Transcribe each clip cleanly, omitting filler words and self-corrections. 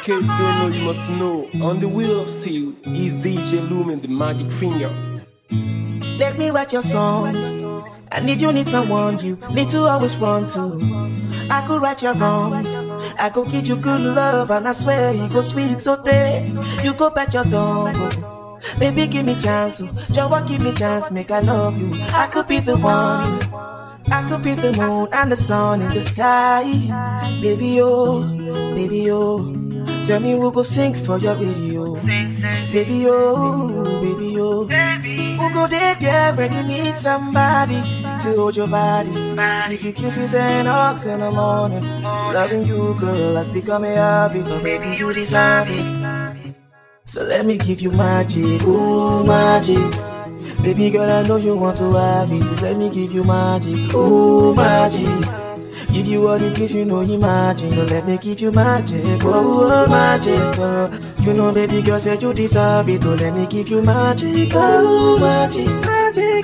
case you don't know, you must know. On the wheel of steel is DJ Lumen, the magic finger. Let me write your songs. And if you need someone, you need to always run to. I could write your wrongs. I could give you good love, and I swear you go sweet so there. You go bet your dog. Baby, give me chance. Jọ̀wọ́ give me chance, make I love you. I could be the one. I could be the moon and the sun in the sky. Baby, oh, baby, oh. Tell me who go sing for your radio. Baby, oh, baby, oh. Who go there when you need somebody to hold your body. Give you kisses and hugs in the morning. Loving you, girl, has become a hobby. But baby, you deserve it. So let me give you magic, ooh, magic. Baby girl, I know you want to have it. So let me give you magic, ooh, magic. Give you all the things you know, imagine. So let me give you magic, oh, magic, oh. You know, baby girl, said you deserve it. So let me give you magic, oh, magic, magic,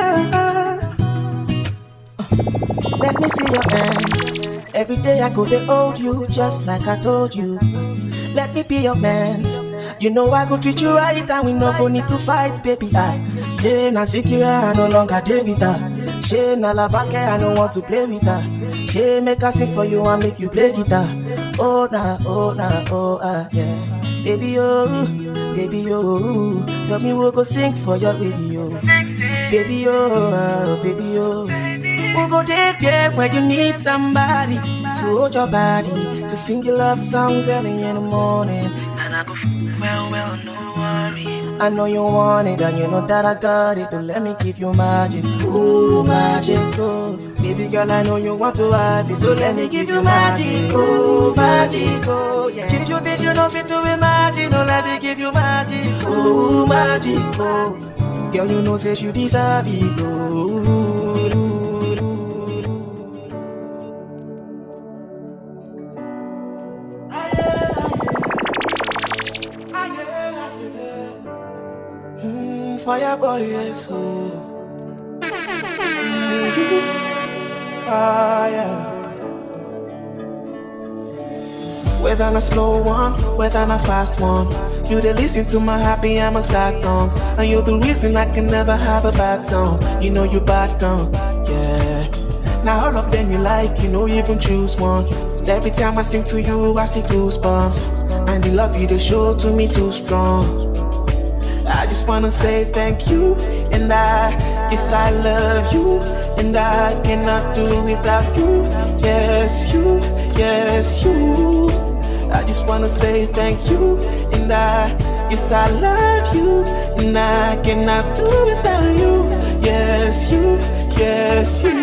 Let me see your hands. Every day I go to hold you, just like I told you. Let me be your man. You know I go treat you right, and we no go need to fight, baby. She na Sikira, I no longer dey with her. She na Labake, I no want to play with her. She make her sing for you and make you play guitar. Oh nah, oh nah, oh yeah. Baby oh, baby oh. Tell me who go sing for your radio. Baby oh, baby oh. Who go there when you need somebody to hold your body, to sing your love songs early in the morning. And I go well, no worry. I know you want it, and you know that I got it. So let me give you magic, ooh, magic, oh. Baby girl, I know you want to have it. So let me give you magic, ooh, magic, oh, yeah. Give you this, you know fit to imagine. Oh, let me give you magic, ooh, magic, oh. Girl, you know say you deserve it, oh. Fire boy, yes, oh. Yeah. Whether I'm a slow one, whether I'm a fast one, you they listen to my happy and my sad songs, and you're the reason I can never have a bad song. You know you bad girl, yeah. Now all of them you like, you know you even choose one. Every time I sing to you, I see goosebumps, and the love you they show to me too strong. I just wanna say thank you, and yes I love you, and I cannot do without you. Yes you, yes you. I just wanna say thank you, and yes I love you, and I cannot do without you. Yes you, yes you.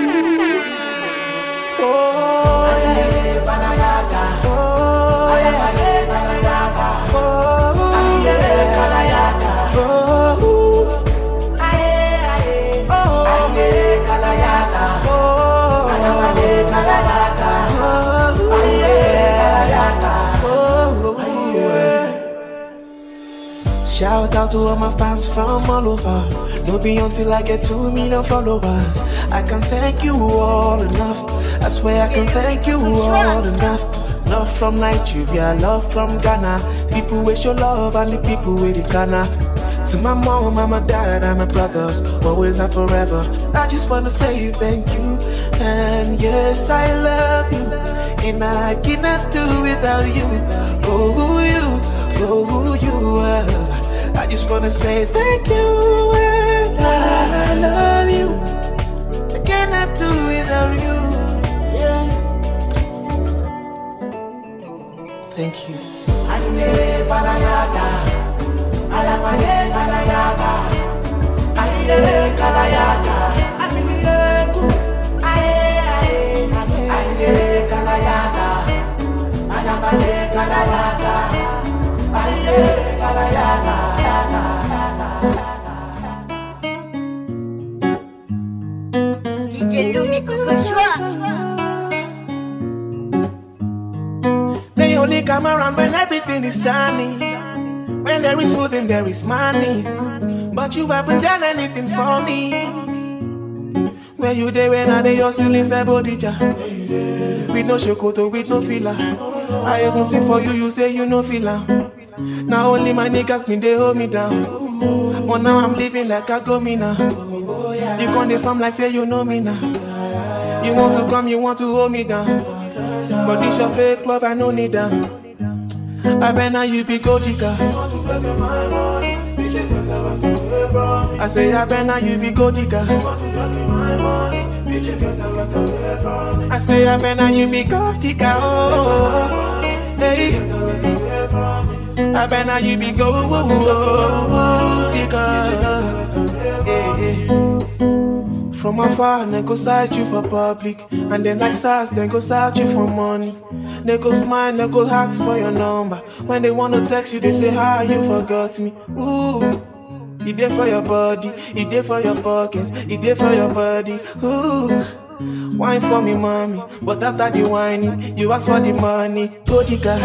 Oh yeah, Banayaka. Oh yeah, Banayaka. Oh yeah, Banayaka. Shout out to all my fans from all over. No be until I get 2 million followers. I can thank you all enough. I swear I can thank you all enough. Love from Nigeria, love from Ghana. People with your love and the people with the Ghana. To my mom, and my dad, and my brothers, always and forever. I just wanna say thank you, and yes I love you, and I cannot do without you. Oh you are. I just wanna say thank you, and I love you. I cannot do without you. Yeah. Thank you. DJ Lumi Kukushwa. They only come around when everything is sunny. When there is food and there is money. But you haven't done anything for me. Where you there when I dey hustle inside Bodija? With no shokoto, with no filler. I even sing for you, you say you no feel am. Now only my niggas been they hold me down. But now I'm living like I go me now. You come the farm like say you know me now. You want to come, you want to hold me down. But this your fake love, I no need them. I bet now you be gold digger. I say I bet now you be gold digger. I say I bet now you be gold digger. Oh, hey. I bet now you be gold digger. Hey. From afar, they go search you for public. And then like SARS, they go search you for money. They go smile, they go ask for your number. When they wanna text you, they say, hi, you forgot me. Ooh, it there for your body, it there for your pockets, it there for your body. Ooh, wine for me, mommy. But after the whining, you ask for the money. Go digger.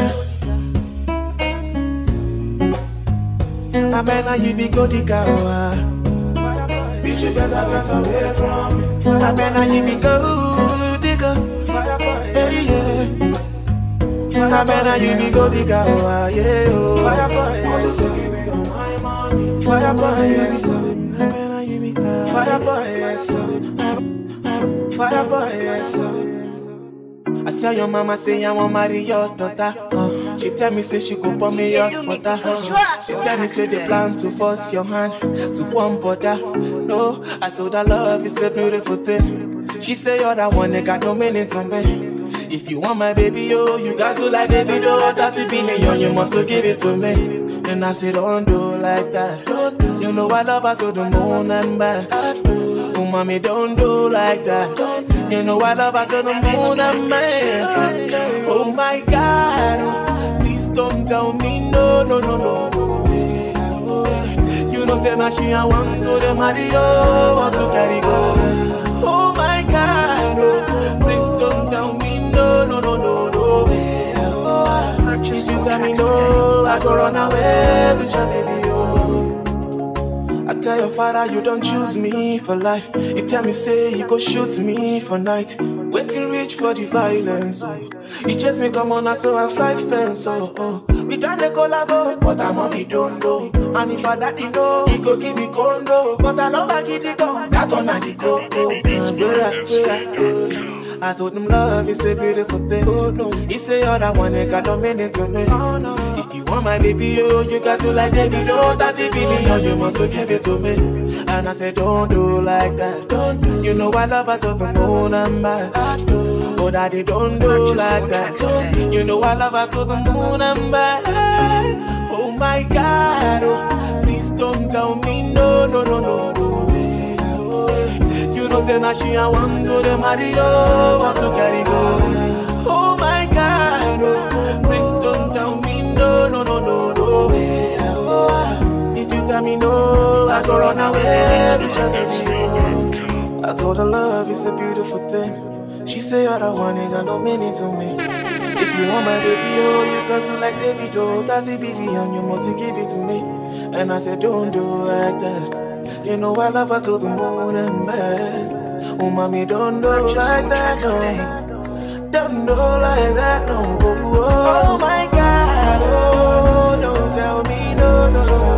I bet now you be go digger. Bitch, you better get away from me. I bet now you be go digger. Hey, yeah. I bet now you be go digger. Yeah, oh. Fire boy, want to give me all my money. Fire boy, yes. I bet now you be fire boy, yes. Fire boy, yes. I tell your mama say I want marry your daughter. She tell me say she go pour me hot water. She tell me say they plan to force your hand to one butter. No, I told her love is a beautiful thing. She say you're the one that got no meaning to me. If you want my baby, oh, you got to like David, oh, 30 billion, you must give it to me. And I say don't do like that. You know I love her to the moon and back. Oh, mommy, don't do like that. You know I love her to the moon and back. Oh my God, please don't tell me no, no, no, no. You know say now she a want to the Mario, want to carry go. Oh my God, please don't tell me no, no, no, no, no. If you tell me no, I go run away with your baby, oh. I tell your father you don't choose me for life. You tell me say you go shoot me for night. Waiting reach for the violence, oh. You chase me come on, so I fly fence, oh, oh. We done the collabo, but I'm on the don't know. And if I daddy know, he go give me condo. But I love I get it go, that one I the go, oh. I told him love is a beautiful thing, oh no. He say all that one, ain't got no meaning to me, oh no. If you want my baby, oh, you got to like David, oh, 30 billion, you must give it to me. And I said don't do like that, don't do. You know I love her to the moon and back. Oh daddy, don't do like that. You know I love her to the moon and back. Oh my God, oh, please don't tell me no, no, no, no. You know say now she a want to the Mario, want to carry go. Oh my God, oh, please don't tell me no, no, no, no, no. If you tell me no, I go run away with your baby. I told her love is a beautiful thing. She say you're the one, ain't got no meaning to me. If you want my baby, oh, you got to like David, oh, 30 billion, you must give it to me. And I said don't do like that. You know I love her to the moon and back. Oh, mommy, don't do like that, no. Don't do like that, no. Oh my God, oh, don't tell me no, no, no.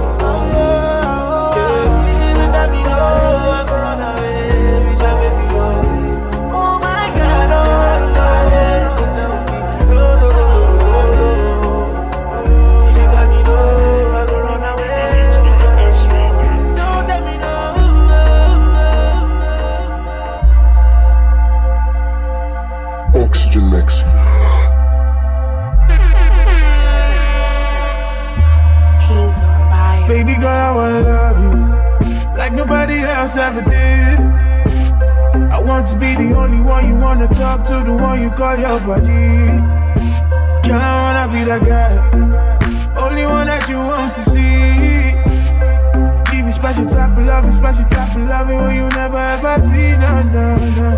Baby girl, I wanna love you like nobody else ever did. I want to be the only one you wanna talk to, the one you call your buddy. Girl, I wanna be that guy, only one that you want to see. Give you special type of loving, special type of loving when you never ever see. No, no, no.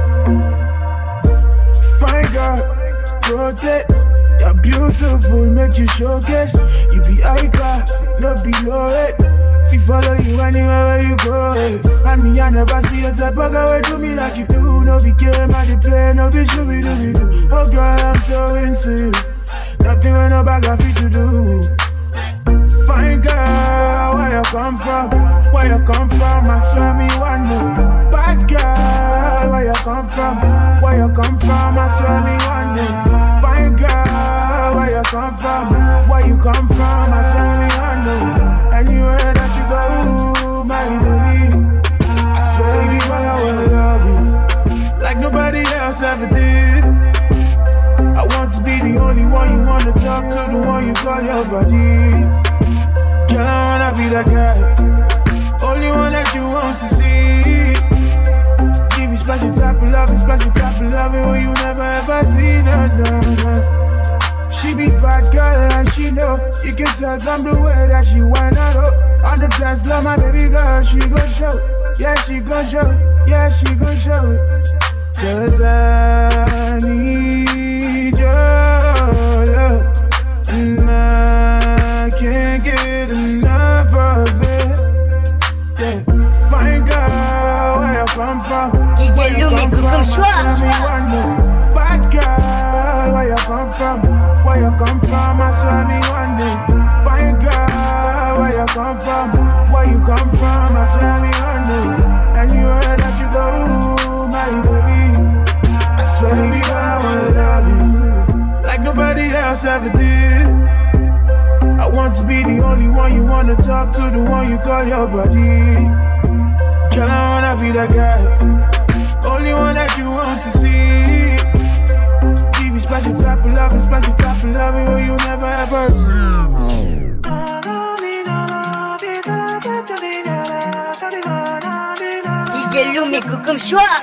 Fine girl, rotate. You're beautiful, make you showcase. You be high class, no below it. She follow you anywhere where you go. And me, I never see a type of girl do me like you do. No be game at the play, no be shooby dooby doo. Oh girl, I'm so into you. Nothing when no bag of fit to do. Fine girl, where you come from? Where you come from? I swear me wonder. Bad girl, where you come from? Where you come from? I swear me wonder. Fine girl, where you come from? Where you come from? I swear me wonder. Anywhere that you go, my baby, I swear baby, I will love you like nobody else ever did. I want to be the only one you wanna talk to, the one you call your body. Girl, I wanna be that guy, only one that you want to see. Give me special type of love, special type of love, who you never ever seen. No. She be bad girl and she know. You can tell from the way that she wind her up. On the dance floor, my baby girl, she gon' show. Yeah, she gon' show. Yeah, she gon' show it. 'Cause I need your love, and I can't get enough of it. Yeah, fine girl, where you come from? DJ Lumi, comme choix. Bad girl, where you come from? Where you come from? I swear me one day. Fine girl, where you come from? Where you come from? I swear me one day. Anywhere that you go, my baby, I swear baby, I wanna love you like nobody else ever did. I want to be the only one you wanna talk to, the one you call your body. Girl, I wanna be that guy, only one that you want to see. Give you special type of love, special type of love, who you never ever see. DJ Lumi, comme choix.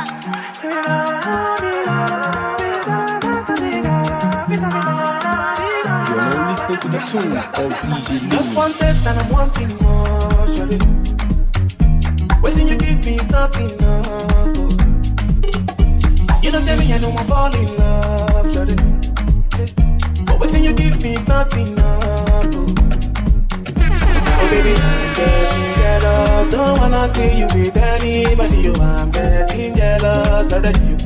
You're now listening to the tune of DJ Lumi. Just one taste and I'm wanting more, shawty. Waiting you give me is not enough. Oh. You don't tell me I know I'm falling in love, shawty. But waiting you give me is not enough. Oh, baby, I'm getting jealous. Don't wanna see you with anybody. Oh, I'm getting jealous of you.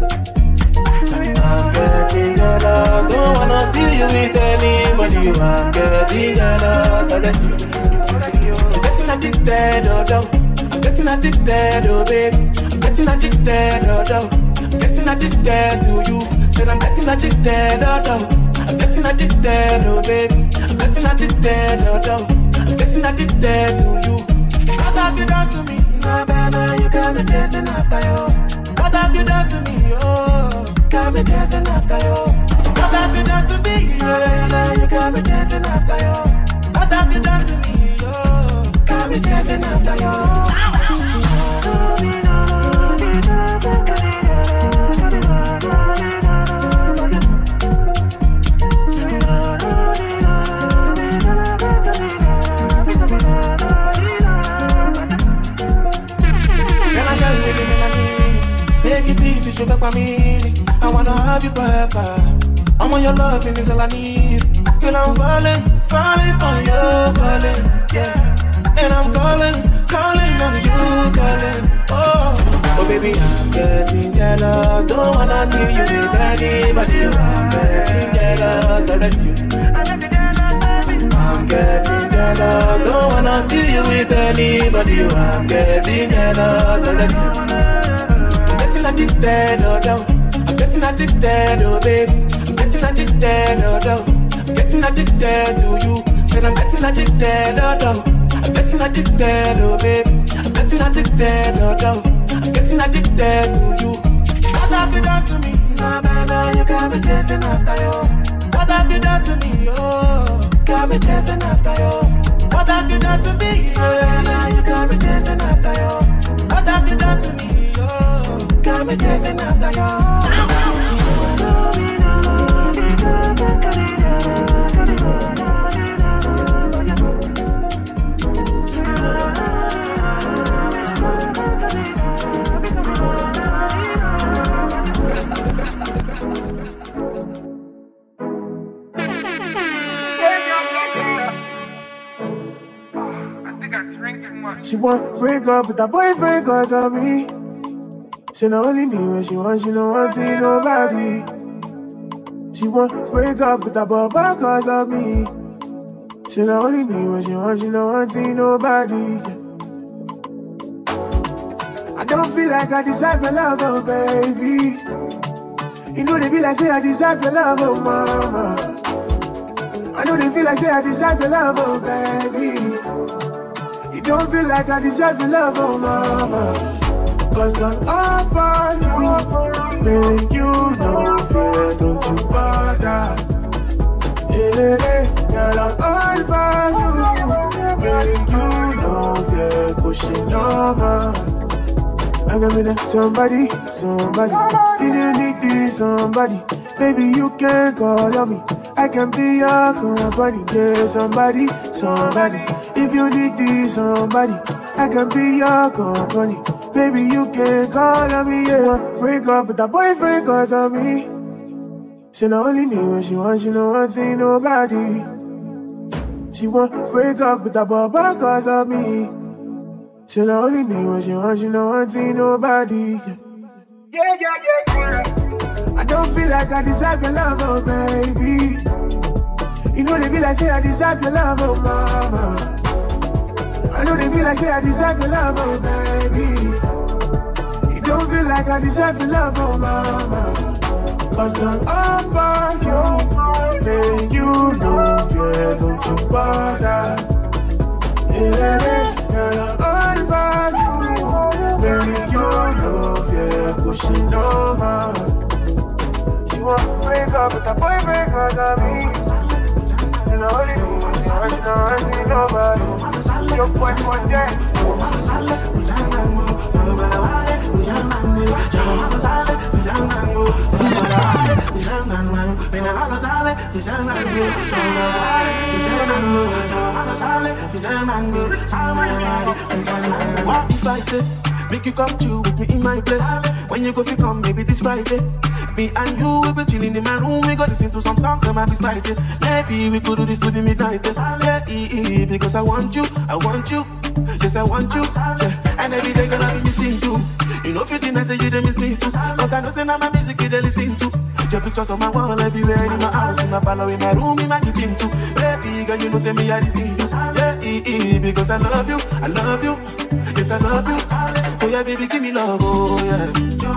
I'm getting jealous. Don't wanna see you with anybody. Oh, I'm getting jealous of you. I'm getting addicted, oh, I'm getting addicted, oh, baby. I'm getting addicted, oh, I'm getting addicted to you. Said I'm getting addicted, oh, I'm getting addicted, oh, baby. I'm getting addicted, oh, I'm getting addicted to you. What have you done to me? Nah, baby, you got me chasing after you. What have you done to me, oh? Got me chasing after you. What have you done to me, yeah? You got me chasing after you. What have you done to me, oh? Got me chasing after you. Take it easy, sugar for me. I wanna have you forever. I'm on your loving is all I need. Girl, I'm falling for you, falling, yeah. And I'm calling on you, calling. Oh, baby, I'm getting jealous. Don't wanna see you with anybody. I'm getting jealous of you. I'm getting jealous. Don't wanna see you with anybody. I'm getting jealous of you. I'm getting addicted, oh, I'm getting addicted, oh, baby. I'm getting addicted, oh, I'm getting addicted to you. Said I'm getting addicted, oh, I'm getting addicted, oh, baby. I'm getting addicted, oh, I'm getting addicted to you. What have you done to me? Nah, baby, you got me chasing after you. What have you done to me, oh? Got me chasing after you. What have you done to me, yeah? You got me chasing after you. What have you done to me, oh? Got me chasing after you. She want break up with her boyfriend cause of me. She not only me when she want, she don't want to nobody. She won't break up with a boy cause of me. She not only me when she wants, she don't want nobody. I don't feel like I deserve your love, oh baby. You know they feel like say I deserve your love, oh mama. I know they feel like say I deserve your love, oh baby. You don't feel like I deserve your love, oh mama. Cause I'm all for you. Make you no fear, don't you bother. Girl, I'm all for you. Make you no fear, cause she know man. I can be there, somebody. You need this, somebody. Baby, you can call on me. I can be your company. Yeah, somebody. If you need this, somebody. I can be your company. Baby, you can call on me, yeah. Break up with a boyfriend cause of me. She not only me when she wants, she don't want nobody. She won't break up with a boy cause of me. She not only me when she wants, she don't want nobody. Yeah. I don't feel like I deserve your love, oh baby. You know they feel like say I deserve your love, oh mama. I know they feel like say I deserve your love, oh baby. You don't feel like I deserve your love, oh mama. Cause I'm all for you. Make you no fear, don't you bother. Girl, I'm all for you. Make you no fear, cause she know man. She won't break up with a boyfriend cause of me. You know what it is, I don't need nobody. Your boy for that. What if I say, make you come chill with me in my place? When you go fi come, maybe this Friday. Me and you will be chilling in my room. We go listen to some songs that might be spicy. Maybe we could do this to the midnight. Yeah, because I want you. Yes, I want you. Yeah. And every day gonna be missing too. You know, 15 I say you they miss me too. Cause I know say now my music you they listen to. Your pictures on my wall everywhere, in my house, in my parlor, in my room, in my kitchen too. Baby girl, you know say me I deceive you. Yeah, because I love you. Yes, I love you. Oh yeah, baby, give me love, oh yeah.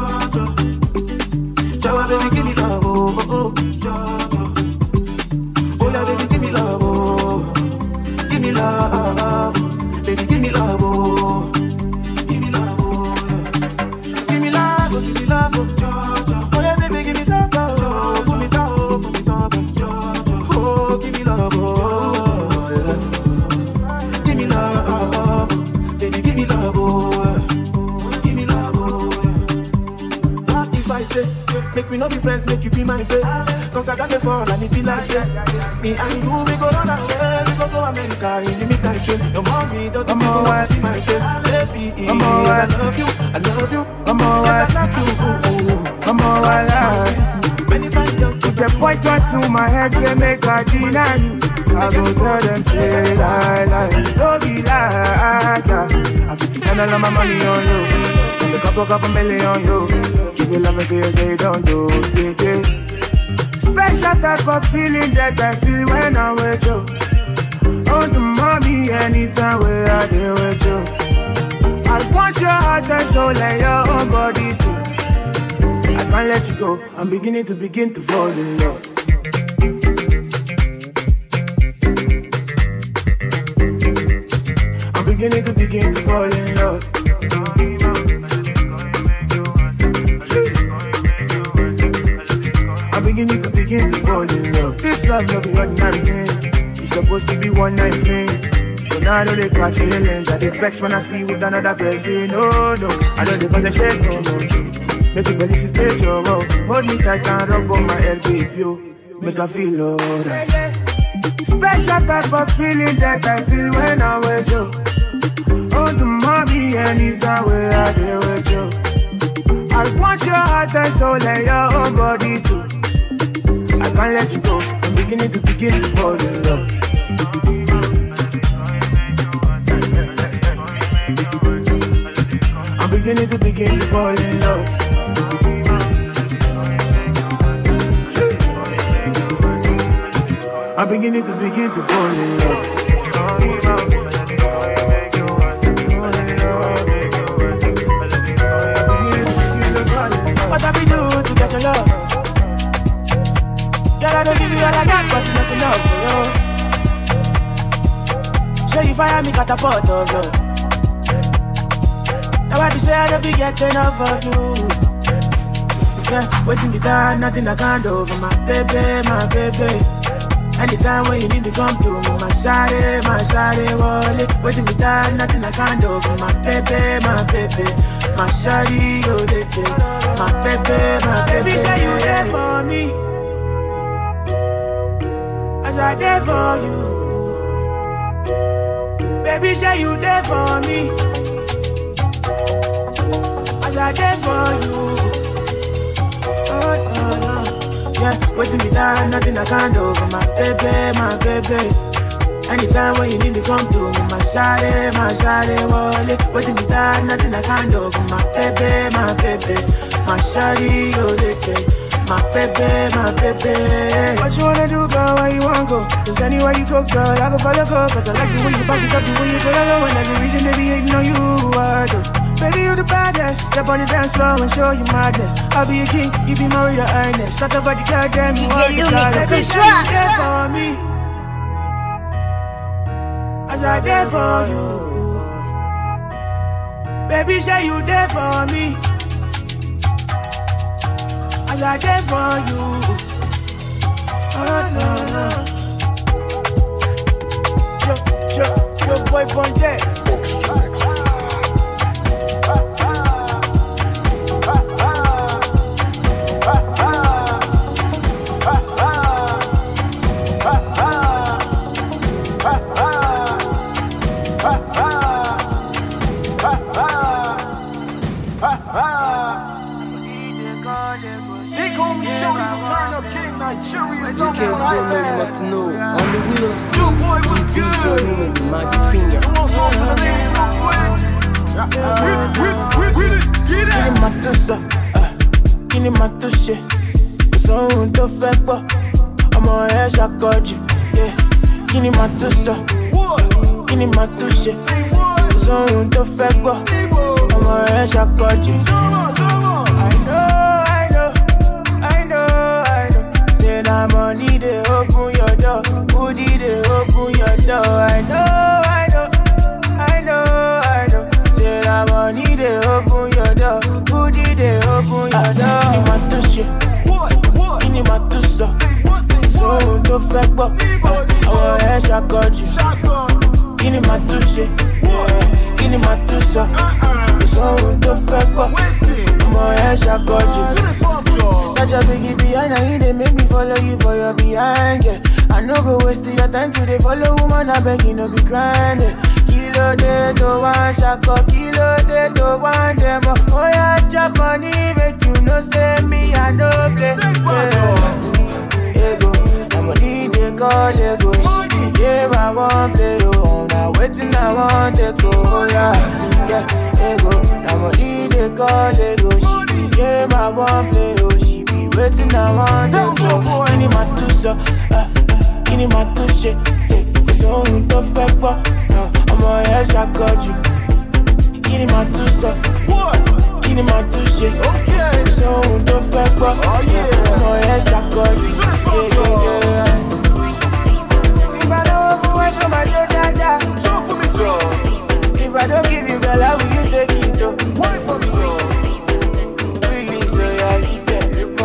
Jawa, baby, give me love, oh Jawa. Oh yeah, baby, give me love, oh. Give me love, baby, give me love, oh. Give me love, oh yeah. Give me love, oh, Jawa. Oh yeah, baby, give me love, oh. Put me down, Jawa. Oh, give me love, oh yeah. Give me love, baby, give me love, oh. Give me love, oh yeah. What if I say, make we not be friends, make you be my babe? Cause I got me fall and it be like say, me and you, we go run away. We go to America in the midnight train. Your mommy doesn't even want to see my face. Baby, I love you. Yes, I love you. I'm all alive. Many fine girls if they point one to my head, say make I deny you. I go tell them say lie. Don't be like that. I fit spend all of my money on you. Spend a couple million on you. Give you love until you say don't do. Yeah. Special type of feeling that I feel when I'm with you. Oh, the mommy, anytime where I deal with you. I want your heart and soul and your own body too. I can't let you go. I'm beginning to fall in love. I'm beginning to fall in love. I'm beginning to fall in love. This love no be ordinary thing. It's supposed to be one night thing. But now I know they catch feelings. I get vexed when I see you with another person. No, I know they cause I shake no. Make you felicitate your love. Hold me tight and rub on my head, baby. Make I feel alright. Special type of feeling that I feel when I'm with you. Oh, the mommy, anytime where I deal with you. I want your heart and soul and your own body too. I can't let you go. I'm beginning to fall in love. I'm beginning to fall in love. I'm beginning to fall in love. What have we do to get your love? Girl, I don't give you all I got, but not enough for you. Say you fire me, catapult of love. Now I be say I don't be getting enough of you. Yeah, waiting me down, nothing I can't do for my baby, my baby. Anytime when you need to come to me, my shawty, wallet. Waiting me down, nothing I can't do for my baby, my baby. My shawty, go let it. My baby, my baby. Baby, say you there for me, as I there for you. Baby, say you there for me, as I there for you. Oh, no, no. Yeah, waiting me down, nothing I can't do for my baby, my baby. Anytime when you need to come to me, my shawty, wallet. Waiting me down, nothing I can't do for my baby, my baby. My shawty, go let it. My baby, my baby. What you wanna do, girl, where you wanna go? Cause anywhere you go, girl, I go follow, go. Cause I like the way you back it up, the way you put it on. And that's the reason they be hating on you, baby, you the baddest. Step on the dance floor and show you madness. I'll be a king, you be Maria Ernest. Shut up, body, goddamn, you are the goddess. Baby, say you there for me, as I there for you. Baby, say you there for me, as I there for you. Oh, no, no. Yo, boy, Ponte. You can't still know, you must know. On the wheel of steel, he's DJ Lumen, the magic finger. Kini matushe, so to fekwa. I'm on air, I got you. Yeah, kini matushe, so to fekwa. I'm on air, I got you. I know. Say that money they open your door, booty they open your door. I know. Say that money they open your door, booty they open your door. Kini matushe, so to fekwa. I'm on air, I got you. Kini matushe, so to fekwa. I'm on air, I got you. Catch a biggie behind and they make me follow you for your behind, yeah. I no go waste your time to they follow woman, I beg you no be grinding. Kilo de to one shako, kilo de to one demo. Oh yeah, chop money, make you no say me, I no play. Ego, I'm money they call ego. Yeah, I won't play you, I'm not waiting, I want to go, yeah. Ego, I'm money they call ego. Yeah, I won't play you. Waiting, I want to go. Kini matushe, so to fekwa. I'm on air, I got you. Kini matushe, so to fekwa. I'm on air, I got you. Yeah. If I don't overweight, so much your dada. Show for me, Joe. If I don't give you, girl, how will you take it, Joe? Why for me, Joe? Really, so yeah, eat that.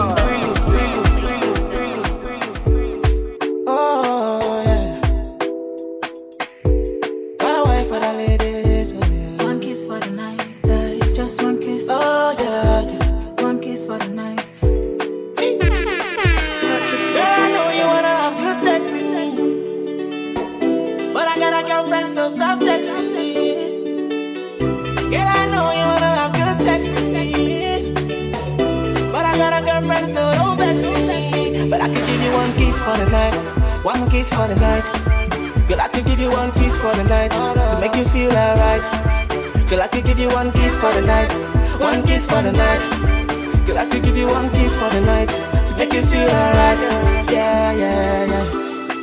For the night, one kiss for the night. Girl, I could give you one kiss for the night to make you feel alright. Girl, I could give you one kiss for the night, one kiss for the night. Girl, I could give you one kiss for the night to make you feel alright. Yeah.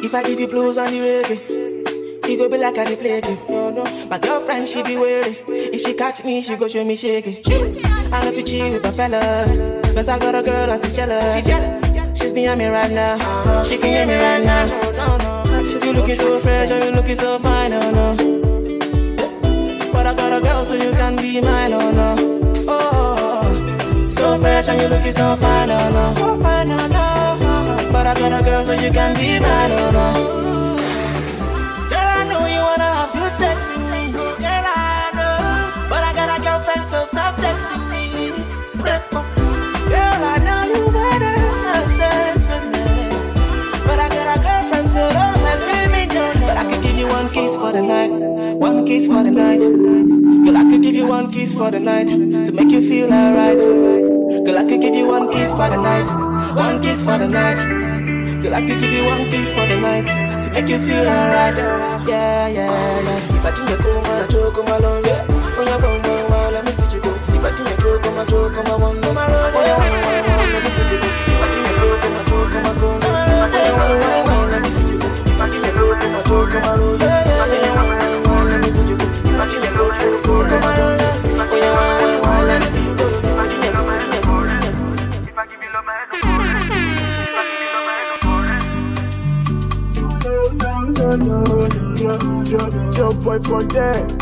If I give you blues on the reggae, it go be like I dey play game. My girlfriend, she be wary. If she catch me, she go show me shaky. I know if you cheat with my fellas, cause I got a girl and she's jealous. She's behind me right now. She can hear me right now. You looking so fresh and you looking so fine, oh no. But I got a girl so you can be mine, oh no. Oh, so fresh and you looking so fine, oh no. So fine, oh no. But I got a girl so you can be mine, oh no. Girl, I know you wanna have good sex with me. Girl, I know. But I got a girlfriend, so stop texting me. Girl, I know you wanna have sex with me. But I got a girlfriend, so don't mess with me, no. But I can give you one kiss for the night. One kiss for the night. Girl, I could give you one kiss for the night to make you feel alright. Girl, I could give you one kiss for the night. One kiss for the night. Girl, I could give you one kiss for the night to make you feel alright. Yeah, yeah, yeah. If I think you go, my joke, my long, yeah. When you're going, let me see you go. If I think you go, my joke, my one, no matter what you want, let me see you go. If I think you go, my joke, my go, let me see you go. If I think you go, my joke, my roll, yeah, yeah, let me see you go. If I think you go, my joke, my roll, yeah, let me see you go. If I think you go, my joke, my roll, if I give you love, my head, if I give you love, my head. Yo, boy, ponte.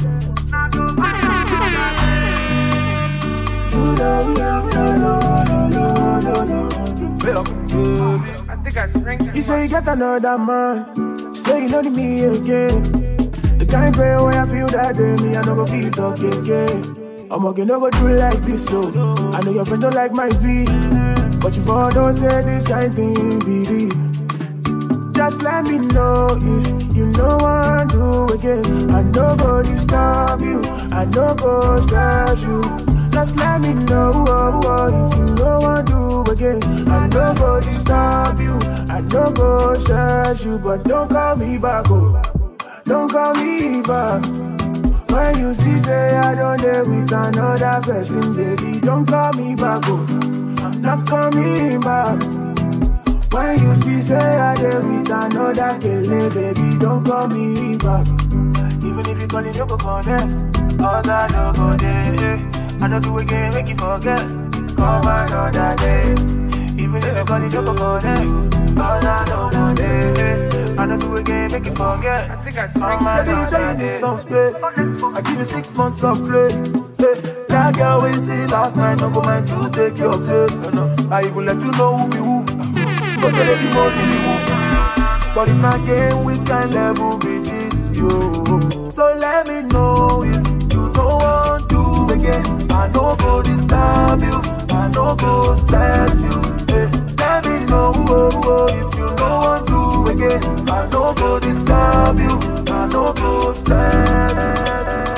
I think I drank. You say you get another man. Say you know me again. The kind of way I feel that day, me I no go feel talk again. I'm okay, no go do like this, so I know your friend don't like my beat, but you for don't say this kind thing be real. Just let me know if you know what to do again. I no go disturb you, I no go stress you. Just let me know if you know what to do again. I no go disturb you, I no go stress you. But don't call me back, oh, don't call me back. When you see say I don't dare with another person, baby, don't call me back, oh, I'm not coming back. When you see say I dare with another kele, baby, don't call me back. Even if you call it, you go for them. Cause I don't go there. I don't do again, make you forget. Come another day. Even if you call it, you go for them. Cause I don't go there. I don't do again, make you forget. I think I drank. Say you need some space. I give you 6 months of grace. That girl we see last night, no go mind to take your place. I even let you know who be who. But you let me more than you. But in my game, we can level be this, yo. So let me know if you don't want to again. I no go disturb you, I no go stress you. Let me know if you don't want to again. I no go disturb you, I no go stress.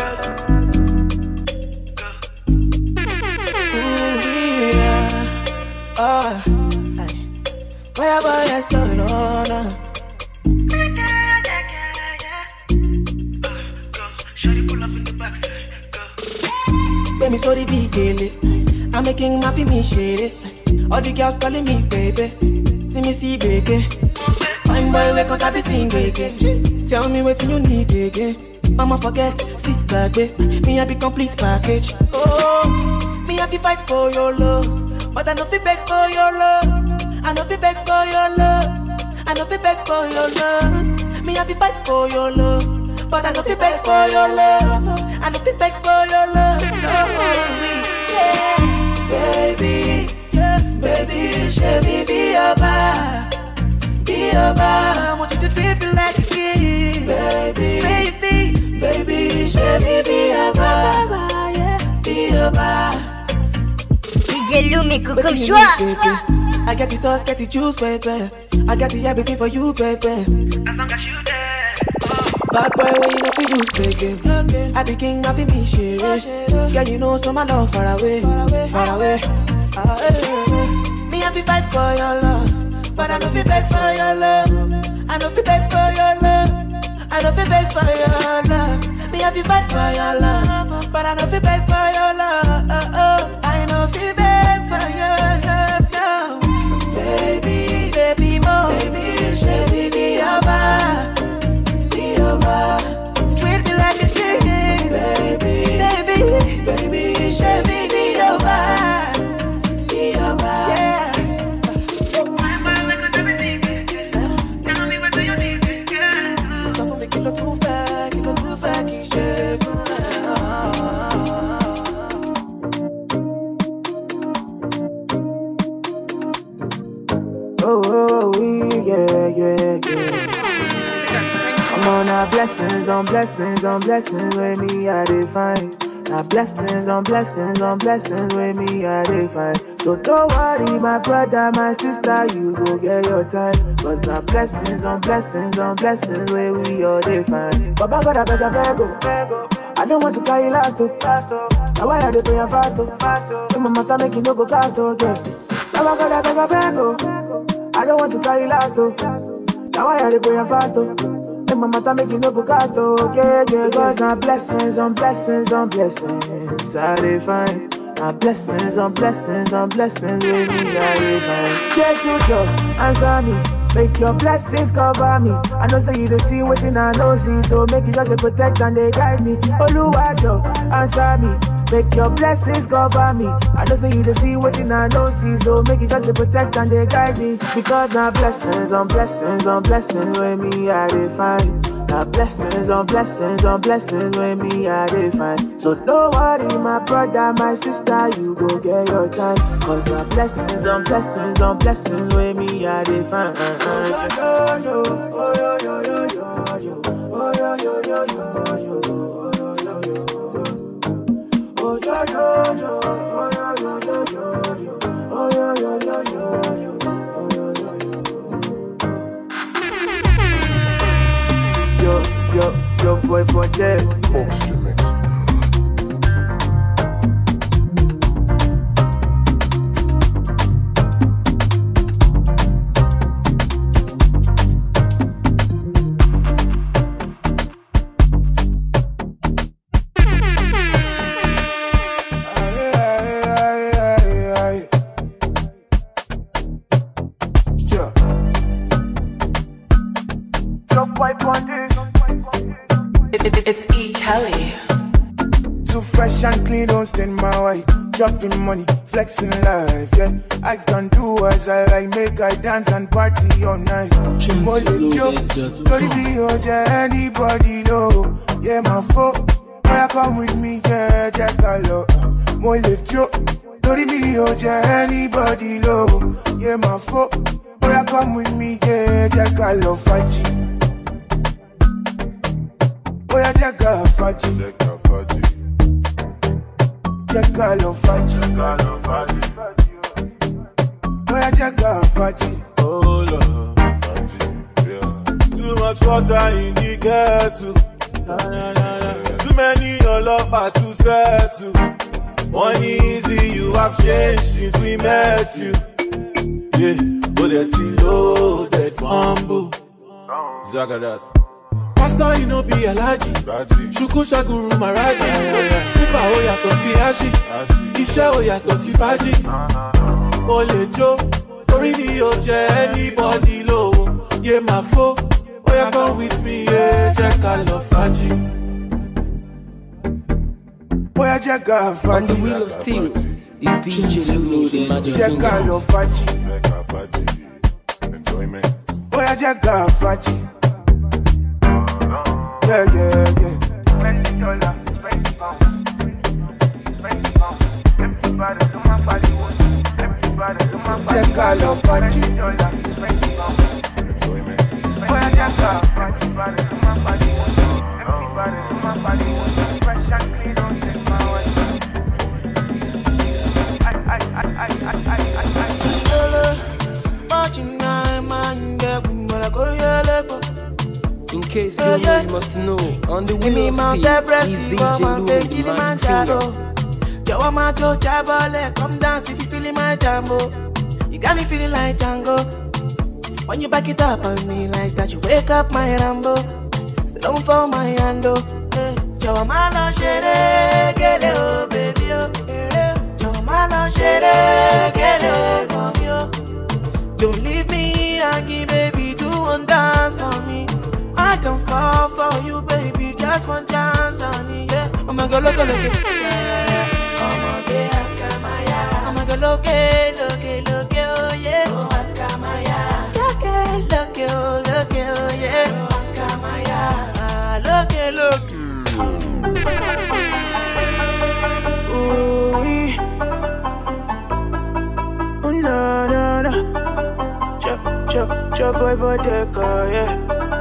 Boy, I saw it on. Shawty pull up in the backside. Baby, so the big daily. I'm making my me shady. All the girls calling me baby. See me see baby. Fine boy, wake cause I be sing baby. Tell me what you need again. Mama forget, sit back, baby. Me I be complete package. Oh, me I be fight for your love, but I no be beg for your love. I no be beg for your love. I no be beg for your love. Me I be fight for your love, but I no be beg for your love. I no be beg for your love. Yeah, baby, yeah, baby, show me be your bar, be your bar. I want you to treat me like a king, baby, show me be your bar, yeah, be your bar. DJ Lumi, coucou choix. I got the sauce, get the juice, baby. I got the everything for you, baby. As long as you there. Bad boy, when you know for you, take it. I be king, I be me, shit. Yeah, you know, so my love far away, far away. Me, I be fight for your love, but I know be beg for your love. I know be beg for your love. I know be beg for your love. Me, I be fight for your love, but I know be beg for your love. I know be beg for your love now. Baby, mo, baby, should we be your Oh, yeah. I'm on a blessings on blessings on blessings with me I define. Now blessings on blessings on blessings with me I define. So don't worry my brother, my sister, you go get your time. Cause now blessings on blessings on blessings with we all define. Baba gotta beg I don't want to carry last though. Now why are they paying fast though? My mother make you no go cast though. Baba gotta beg I don't want to carry last though. Now why are they paying fast though? My mother make you no go cast though. Cause now blessings on blessings on blessings I define. Now blessings on blessings on blessings with me I define. Yes, you just answer me. Make your blessings cover me. I know say you don't see what I know see. So make it just a protect and they guide me. Oluwajo, answer me. Make your blessings cover me. I know say you don't see what I know see. So make it just a protect and they guide me. Because now blessings on blessings on blessings with me I define. Now blessings on blessings on blessings with me I define. So don't worry my brother, my sister, you go get your time. Cause now blessings on blessings on blessings with me I define. Yo, boy, project. Oxygen mix. It's E. Kelly. Too fresh and clean, don't stain my white. Dropping money, flexing life, yeah. I can do as I like, make I dance and party all night. Story be anybody know. Yeah, my folk, why come with me, yeah, Jack Allo. Story be anybody know. Yeah, my folk, why come with me, yeah, Jack Allo, Faji. Oya Jaka Faji, Jaka lo Faji, Oya Jaka Faji. Oh Lord, Faji, yeah. Too much water in the kettle. Too many olopa to settle. One easy, you have changed since we met you. Yeah, but it's loaded fumble. Zagadat. Pastor, you know be allergy. Shuku shaguru maraji. Sipa o yato si aji. Ishe o yato si faji. Ole jo, tori ni o je anybody low. Yeah, my fo, oya come with me, yeah, Jeka lo faji. Oya Jeka Faji. On the wheel of steel is DJ Lulu, the magic Jeka lo Faji. Enjoyment. Oya Jeka Faji. Yeah. $20, $20. Everybody to my body, everybody to my body. Jeka lo Faji. Enjoyment. Oya Jeka Faji. Everybody to my body, everybody to my body. Fresh and clean, don't take my way. In case you know, you must know. On the wheel of steel is DJ Lulu, the magic finger. Come dance if you feeling my jambo. You got me feeling like Django. When you back it up on me like that, you wake up my Rambo. Stay down for my handle. Jawamalo shere, get it, oh baby, oh. Jawamalo shere, get it, oh yo. Don't leave me hanging, baby. Do one dance for me. I don't fall for you, baby. Just one chance, honey, yeah. Oh my God, look, yeah. Oh my God, Askamaya. Oh my God, look, oh yeah. Oh Askamaya. Look, oh yeah. Oh Askamaya. Look. Ooh, no. boy Bodeka, yeah.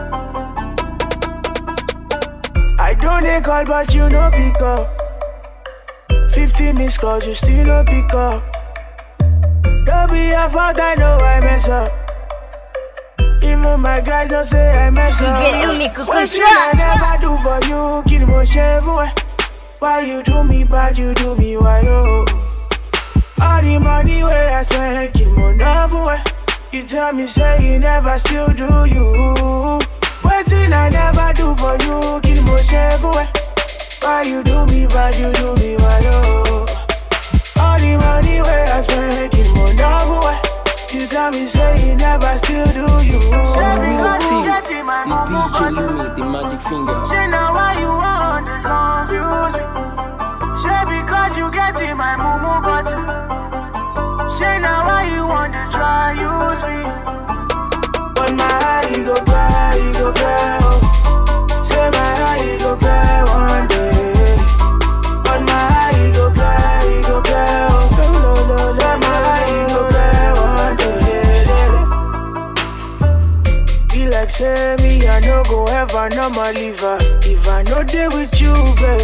I don't dey call, but you no pick up. 50 missed calls, you still no pick up. Don't be a fault, I know I mess up. Even my guys don't say I mess up. DJ Lumi, What thing I never do for you, kill me shave. Why you do me bad, you do me why oh. All the money where I spend, kill me never. You tell me say you never still do you. What thing I never do for you, kill me shave. Why you do me bad, you do me why oh. All the money where I spend, kill me never. You tell me say you never still do you. On the wheel of steel, it's DJ Lumi, the magic finger. Say now why you want to confuse me? Say because you get in my mumu button. Say now why you want to try use me? But my eye you go cry, oh. Say my eye you go cry one day. But my eye you go cry, oh. Say my eye you go cry one day. Be like say me I no go ever no more leave her. If I no day with you, babe.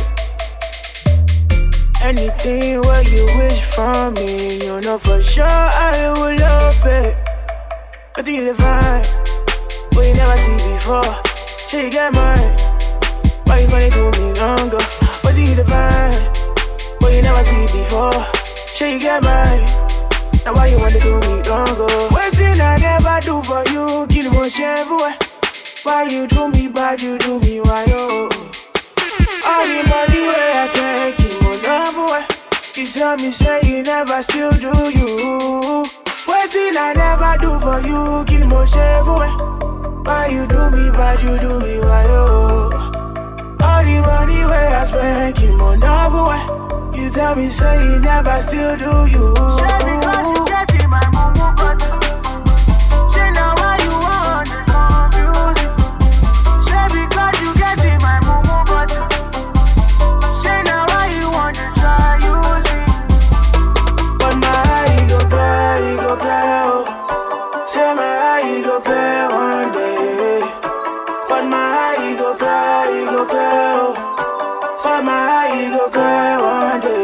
Anything where you wish from me, you know for sure I will obey. But you define what you never see before. Say you get mine, why you gonna do me longer? What you define what you never see before? Say you get mine, now why you wanna do me longer? What thing I never do for you, kill me shave. Why you do me bad, you do me why oh. All the money where I spend, you will never. You tell me say you never still do you. What thing I never do for you, kill me shave. Why you do me bad, you do me why oh. All the money where I spend, you will never. You tell me say you never still do you. Say because you get in my mumu button. Say now why you want to confuse me? Say because you get in my mumu button. Say now why you want to try use me? But my eye go clear, oh. Say my eye go clear one day. But my eye go clear, oh. For my eye go clear one day.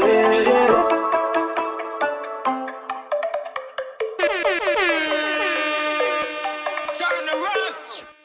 Turn the rust.